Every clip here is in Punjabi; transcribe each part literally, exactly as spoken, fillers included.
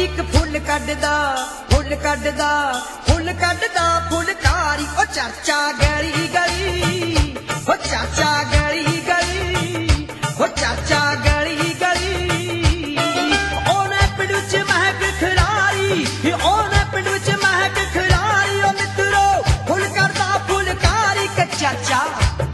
ਇੱਕ ਫੁੱਲ ਕੱਢਦਾ ਫੁੱਲ ਕੱਢਦਾ ਫੁੱਲ ਕੱਢਦਾ ਫੁੱਲਕਾਰੀ ਉਹ ਚਰਚਾ ਗਲੀ ਗਲੀ ਉਹ ਚਾਚਾ ਗਲੀ ਗਲੀ ਉਹ ਚਾਚਾ ਗਲੀ ਗਲੀ ਉਹਨੇ ਪਿੰਡ ਵਿੱਚ ਮਹਿਕ ਖਿਲਾਰੀ ਉਹਨੇ ਪਿੰਡ ਵਿੱਚ ਮਹਿਕ ਖਿਲਾਰੀ ਉਹ ਮਿੱਤਰੋ ਫੁੱਲ ਕਰਦਾ ਫੁੱਲਕਾਰੀ ਕਿ ਚਾਚਾ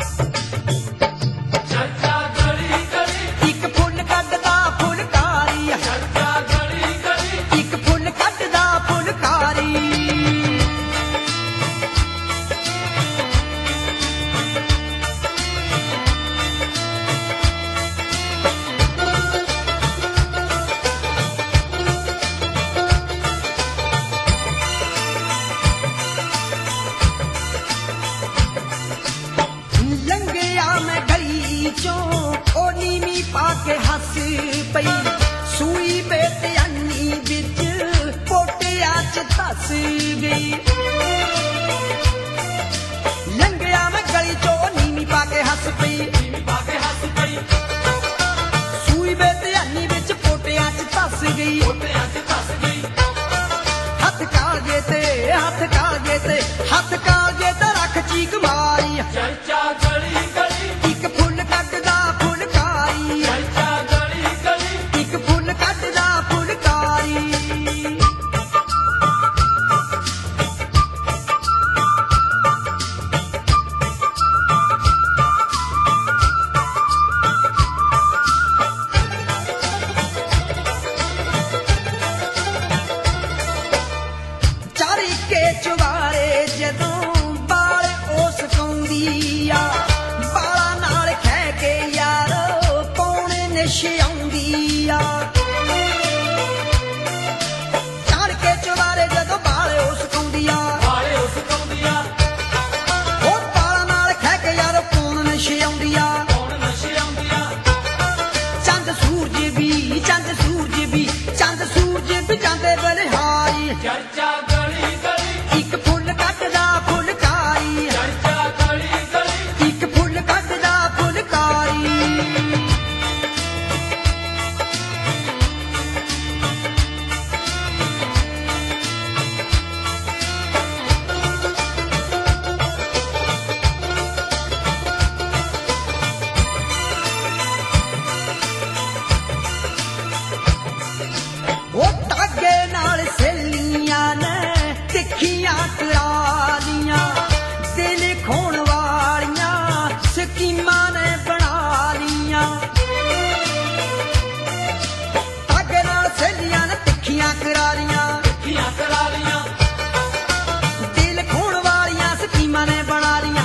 ਉਹ ਨੀਵੀਂ ਪਾ ਕੇ ਹੱਸ ਪਈ ਸੂਈ ਬੇਧਿਆਨੀ ਵਿੱਚ ਪੋਟਿਆਂ ਚ ਧੱਸ ਗਈ ਲੰਘਿਆ ਮੈਂ ਗਲੀ ਚੋਂ ਨੀਵੀਂ ਪਾ ਕੇ ਹੱਸ ਪਈ ਸੂਈ ਬੇਧਿਆਨੀ ਵਿੱਚ ਪੋਟਿਆਂ ਚ ਧੱਸ ਗਈ ਹੱਥ ਕਾਲਜੇ ਤੇ ਹੱਥ ਕਾਲਜੇ ਤੇ ਹੱਥ ਕਾਲਜੇ ਤੇ ਰੱਖ ਚੀਕ ਮਾਰੀ ਚਰਚਾ ਗਲੀ ਗਲੀ ਇੱਕ ਫੁੱਲ ਕੱਢਦਾ ਫੁੱਲਕਾਰੀ ਚਰਚਾ ਗਲੀ ਗਲੀ ਇੱਕ ਫੁੱਲ ਕੱਢਦਾ ਫੁੱਲਕਾਰੀ ਚਾਰੀ ਕੇ ਚੁਬਾਰੇ ਜਦੋਂ ਬਾਲ ਉਸ ਕੌਂਦੀ ਆ ਬਾਲਾਂ ਨਾਲ ਖਹਿ ਕੇ ਯਾਰ ਪੌਣੇ ਨਸ਼ੇ ਆਉਂਦੀ ਆ ਚਾਰ ਕੇ ਚੁਬਾਰੇ ਜਦੋਂ ਬਾਲ ਉਸ ਕੌਂਦੀ ਆ ਉਹ ਬਾਲਾਂ ਨਾਲ ਖਹਿ ਕੇ ਯਾਰ ਪੌਣ ਨਸ਼ੇ ਆਉਂਦੀ ਆ ਚੰਦ ਸੂਰਜ ਵੀ ਚੰਦ ਸੂਰਜ ਵੀ ਚੰਦ ਸੂਰਜ ਵੀ ਜਾਂਦੇ ਬਲਿਹਾਰੀ ਚਰਚਾ ਗਲੀ ਗਲੀ ਇੱਕ ਫੁੱਲ ਕੱਢਦਾ ਫੁੱਲਕਾਰੀ ਚਰਚਾ ਗਲੀ ਗਲੀ ਇੱਕ ਫੁੱਲ ਕੱਢਦਾ ਫੁੱਲਕਾਰੀ ਉਹ ਧਾਗੇ ਨਾਲ ਸਹੇਲੀਆਂ ਨੇ ਤਿੱਖੀਆਂ ਕਰਾ ਲੀਆਂ ਦਿਲ ਖੋਣ ਵਾਲੀਆਂ ਸਕੀਮਾਂ ਨੇ ਬਣਾ ਲੀਆਂ ਧਾਗੇ ਨਾਲ ਸਹੇਲੀਆਂ ਨੇ ਤਿੱਖੀਆਂ ਕਰਾ ਲੀਆਂ ਦਿਲ ਖੋਣ ਵਾਲੀਆਂ ਸਕੀਮਾਂ ਨੇ ਬਣਾ ਲੀਆਂ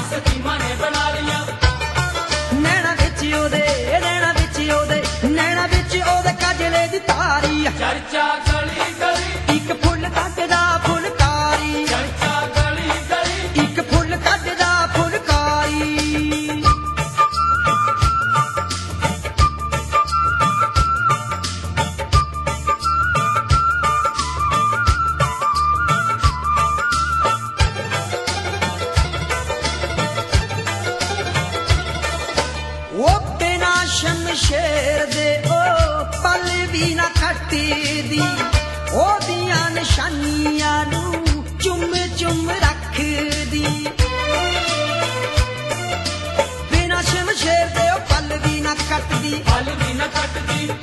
ਨੈਣਾ ਵਿੱਚ ਉਹਦੇ ਨੈਣਾ ਵਿੱਚ ਉਹਦੇ ਨੈਣਾ ਵਿੱਚ ਉਹਦੇ ਕਾਜਲੇ ਦੀ ਤਾਰੀ ਚਰਚਾ ਗਲੀ ਗਲੀ ਇੱਕ ਫੁੱਲ ਕੱਢਦਾ ਫੁੱਲਕਾਰੀ ਚਰਚਾ ਗਲੀ ਗਲੀ ਇੱਕ ਫੁੱਲ ਕੱਢਦਾ ਫੁੱਲਕਾਰੀ ਉਹ ਬਿਨਾ ਸ਼ਮਸ਼ੇਰ ਦੇ ਉਹ ਪਲ ਵੀ ਨਾ ਕੱਟਦੀ ਉਹਦੀਆਂ ਨਿਸ਼ਾਨੀਆਂ ਨੂੰ ਚੁੰਮ ਚੁੰਮ ਰੱਖਦੀ ਬਿਨਾ ਸ਼ਮਸ਼ੇਰ ਦੇ ਉਹ ਪਲ ਵੀ ਨਾ ਕੱਟਦੀ